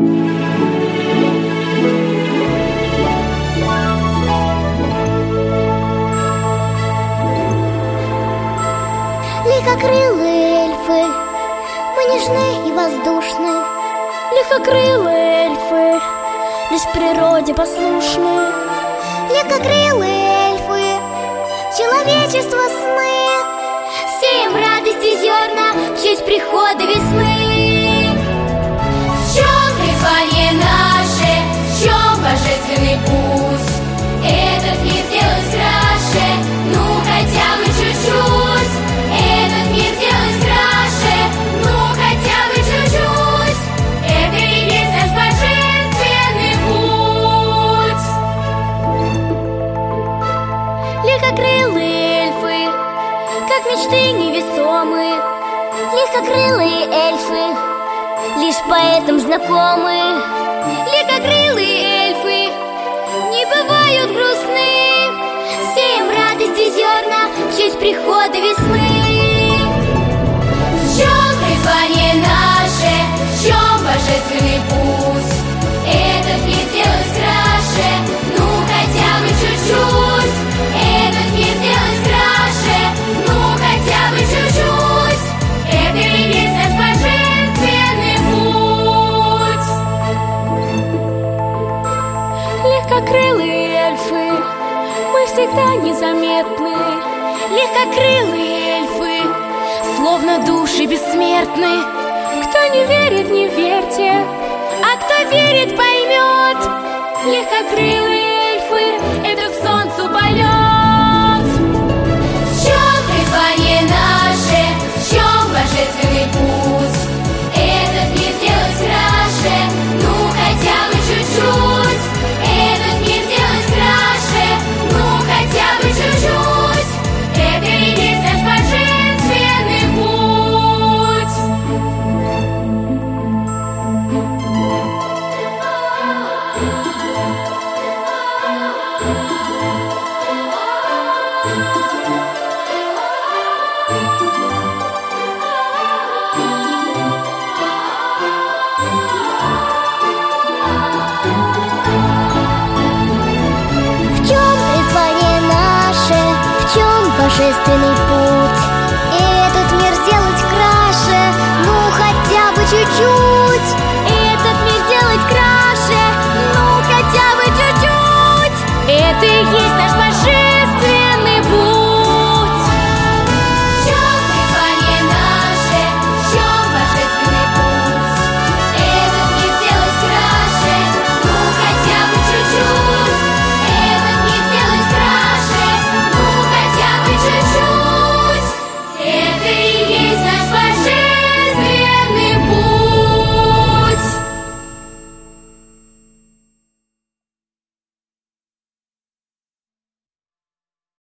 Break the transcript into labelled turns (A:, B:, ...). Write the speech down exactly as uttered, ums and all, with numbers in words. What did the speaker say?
A: Легкокрылые эльфы, мы нежны и воздушны.
B: Легкокрылые эльфы, лишь природе послушны.
A: Легкокрылые эльфы, человечество сны.
B: Сеем радости зерна в честь прихода весны.
C: В чем призвание наше, в чем божественный путь? Этот мир сделать краше, ну хотя бы чуть-чуть. Этот мир сделать краше, ну хотя бы чуть-чуть. Это и есть наш божественный путь.
B: Легкокрылые эльфы, как мечты невесомы.
A: Легкокрылые эльфы,
B: лишь поэтам знакомы. Легкокрылые эльфы не бывают грустны.
A: сеем радости зерна
B: в честь прихода весны.
C: В чем призвание наше, в чем божественный путь? Этот мир сделать краше, ну хотя бы чуть-чуть. Этот мир сделать краше, ну хотя бы чуть-чуть. Это и есть наш божественный путь.
B: Легкокрылые эльфы, мы всегда незаметны. Легкокрылые эльфы, словно души бессмертны. Кто не верит, не верьте, а кто верит, поймет. Легкокрылые эльфы — это к солнцу полет.
C: В чем призвание наше, в чем божественный путь? Этот мир сделать краше, ну хотя бы чуть-чуть. Этот мир сделать краше, ну хотя бы чуть-чуть. Это и есть наш божественный путь.
A: В чем призвание наше, в чем божественный